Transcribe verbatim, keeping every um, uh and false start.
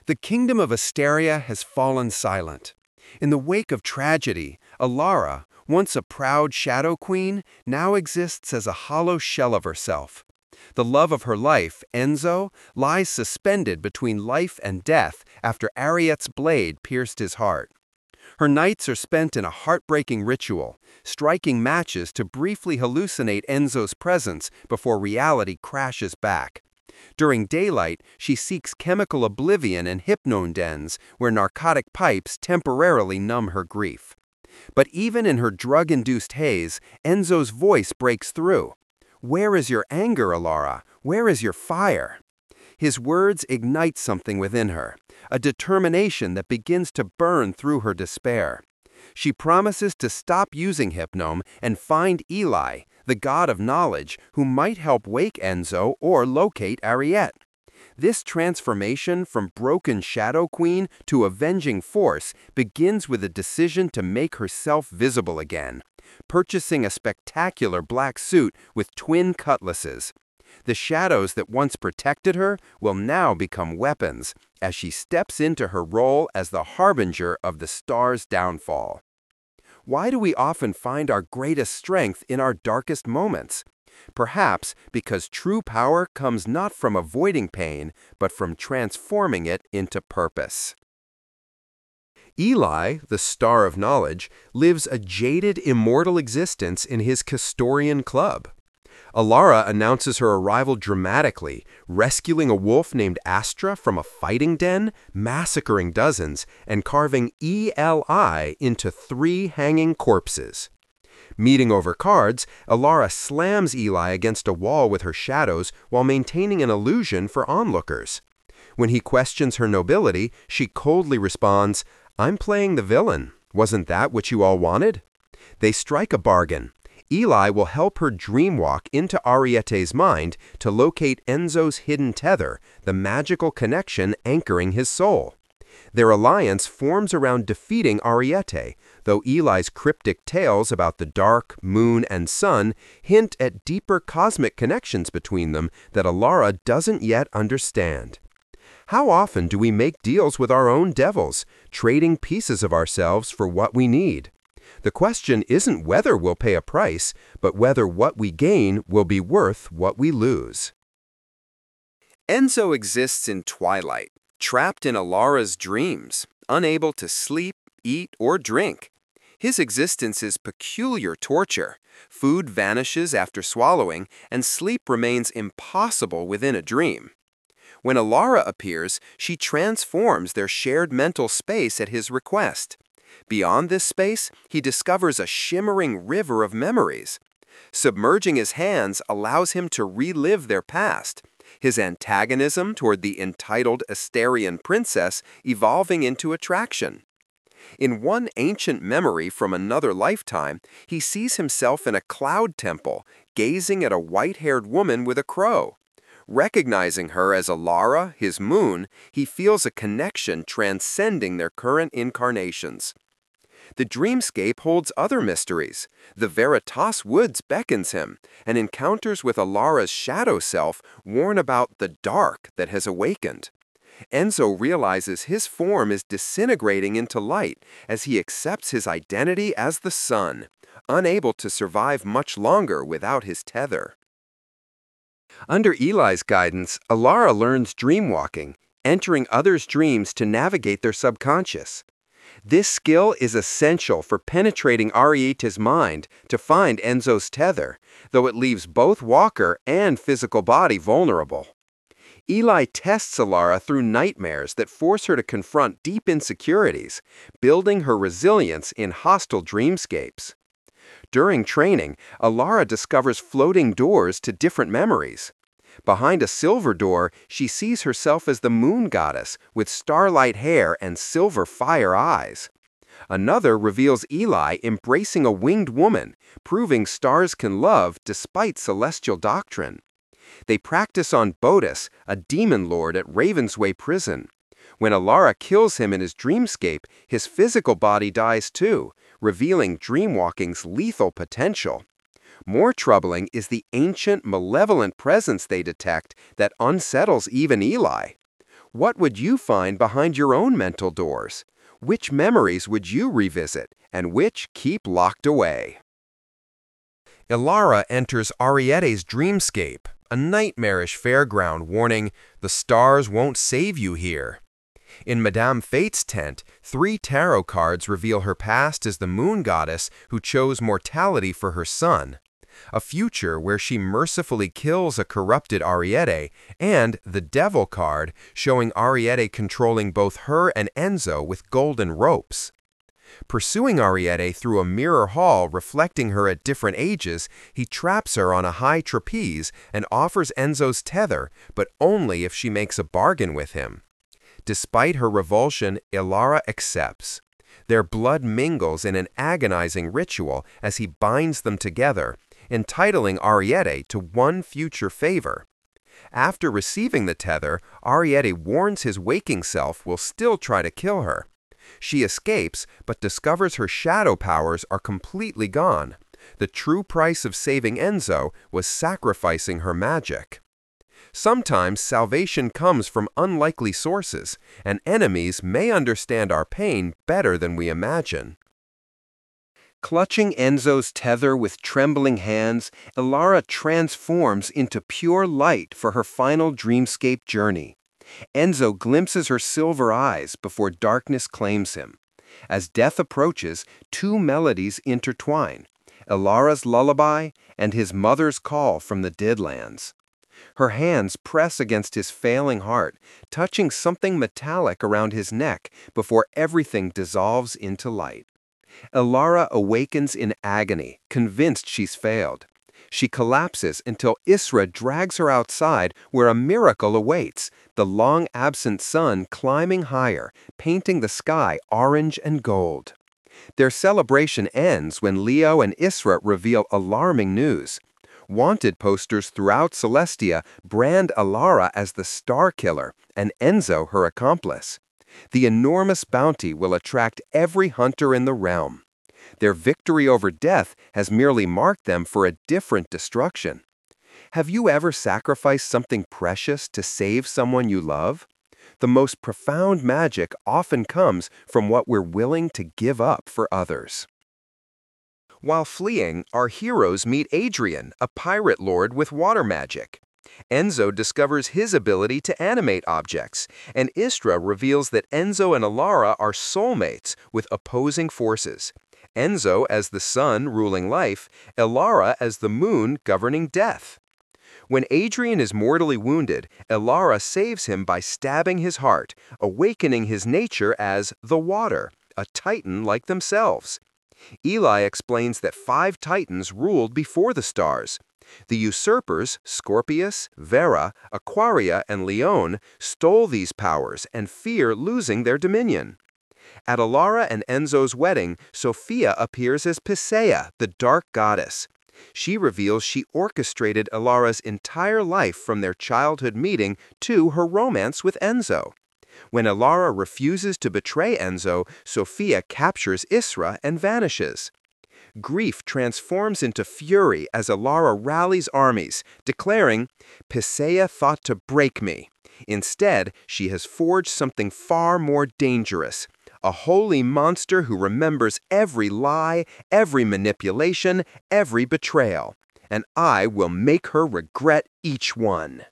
The kingdom of Asteria has fallen silent. In the wake of tragedy, Alara, once a proud shadow queen, now exists as a hollow shell of herself. The love of her life, Enzo, lies suspended between life and death after Ariet's blade pierced his heart. Her nights are spent in a heartbreaking ritual, striking matches to briefly hallucinate Enzo's presence before reality crashes back. During daylight, she seeks chemical oblivion in hypnone dens where narcotic pipes temporarily numb her grief. But even in her drug-induced haze, Enzo's voice breaks through. "Where is your anger, Alara? Where is your fire?" His words ignite something within her, a determination that begins to burn through her despair. She promises to stop using hypnome and find Eli, the god of knowledge, who might help wake Enzo or locate Ariet. This transformation from broken shadow queen to avenging force begins with a decision to make herself visible again, purchasing a spectacular black suit with twin cutlasses. The shadows that once protected her will now become weapons as she steps into her role as the harbinger of the star's downfall. Why do we often find our greatest strength in our darkest moments? Perhaps because true power comes not from avoiding pain, but from transforming it into purpose. Eli, the star of knowledge, lives a jaded, immortal existence in his Castorian club. Alara announces her arrival dramatically, rescuing a wolf named Astra from a fighting den, massacring dozens, and carving E L I into three hanging corpses. Meeting over cards, Alara slams Eli against a wall with her shadows while maintaining an illusion for onlookers. When he questions her nobility, she coldly responds, "I'm playing the villain. Wasn't that what you all wanted?" They strike a bargain. Eli will help her dreamwalk into Ariete's mind to locate Enzo's hidden tether, the magical connection anchoring his soul. Their alliance forms around defeating Ariete, though Eli's cryptic tales about the dark, moon, and sun hint at deeper cosmic connections between them that Alara doesn't yet understand. How often do we make deals with our own devils, trading pieces of ourselves for what we need? The question isn't whether we'll pay a price, but whether what we gain will be worth what we lose. Enzo exists in twilight, trapped in Alara's dreams, unable to sleep, eat, or drink. His existence is peculiar torture. Food vanishes after swallowing, and sleep remains impossible within a dream. When Alara appears, she transforms their shared mental space at his request. Beyond this space, he discovers a shimmering river of memories. Submerging his hands allows him to relive their past, his antagonism toward the entitled Asterian princess evolving into attraction. In one ancient memory from another lifetime, he sees himself in a cloud temple, gazing at a white-haired woman with a crow. Recognizing her as Alara, his moon, he feels a connection transcending their current incarnations. The dreamscape holds other mysteries. The Veritas Woods beckons him, and encounters with Alara's shadow self warn about the dark that has awakened. Enzo realizes his form is disintegrating into light as he accepts his identity as the sun, unable to survive much longer without his tether. Under Eli's guidance, Alara learns dreamwalking, entering others' dreams to navigate their subconscious. This skill is essential for penetrating Ariete's mind to find Enzo's tether, though it leaves both walker and physical body vulnerable. Eli tests Alara through nightmares that force her to confront deep insecurities, building her resilience in hostile dreamscapes. During training, Alara discovers floating doors to different memories. Behind a silver door, she sees herself as the moon goddess with starlight hair and silver fire eyes. Another reveals Eli embracing a winged woman, proving stars can love despite celestial doctrine. They practice on Bodus, a demon lord at Ravensway Prison. When Alara kills him in his dreamscape, his physical body dies too, revealing dreamwalking's lethal potential. More troubling is the ancient, malevolent presence they detect that unsettles even Eli. What would you find behind your own mental doors? Which memories would you revisit, and which keep locked away? Ilara enters Ariete's dreamscape, a nightmarish fairground warning, "The stars won't save you here." In Madame Fate's tent, three tarot cards reveal her past as the moon goddess who chose mortality for her son, a future where she mercifully kills a corrupted Ariete, and the Devil card showing Ariete controlling both her and Enzo with golden ropes. Pursuing Ariete through a mirror hall reflecting her at different ages, he traps her on a high trapeze and offers Enzo's tether, but only if she makes a bargain with him. Despite her revulsion, Ilara accepts. Their blood mingles in an agonizing ritual as he binds them together, entitling Ariete to one future favor. After receiving the tether, Ariete warns his waking self will still try to kill her. She escapes, but discovers her shadow powers are completely gone. The true price of saving Enzo was sacrificing her magic. Sometimes salvation comes from unlikely sources, and enemies may understand our pain better than we imagine. Clutching Enzo's tether with trembling hands, Ilara transforms into pure light for her final dreamscape journey. Enzo glimpses her silver eyes before darkness claims him. As death approaches, two melodies intertwine, Ilara's lullaby and his mother's call from the Deadlands. Her hands press against his failing heart, touching something metallic around his neck before everything dissolves into light. Ilara awakens in agony, convinced she's failed. She collapses until Isra drags her outside where a miracle awaits, the long-absent sun climbing higher, painting the sky orange and gold. Their celebration ends when Leo and Isra reveal alarming news. Wanted posters throughout Celestia brand Ilara as the Star Killer and Enzo her accomplice. The enormous bounty will attract every hunter in the realm. Their victory over death has merely marked them for a different destruction. Have you ever sacrificed something precious to save someone you love? The most profound magic often comes from what we're willing to give up for others. While fleeing, our heroes meet Adrian, a pirate lord with water magic. Enzo discovers his ability to animate objects, and Isra reveals that Enzo and Ilara are soulmates with opposing forces. Enzo as the sun ruling life, Ilara as the moon governing death. When Adrian is mortally wounded, Ilara saves him by stabbing his heart, awakening his nature as the water, a titan like themselves. Eli explains that five titans ruled before the stars. The usurpers, Scorpius, Vera, Aquaria, and Leone, stole these powers and fear losing their dominion. At Ilara and Enzo's wedding, Sophia appears as Pisaea, the dark goddess. She reveals she orchestrated Ilara's entire life from their childhood meeting to her romance with Enzo. When Ilara refuses to betray Enzo, Sophia captures Isra and vanishes. Grief transforms into fury as Ilara rallies armies, declaring, "Pisaea thought to break me. Instead, she has forged something far more dangerous, a holy monster who remembers every lie, every manipulation, every betrayal. And I will make her regret each one."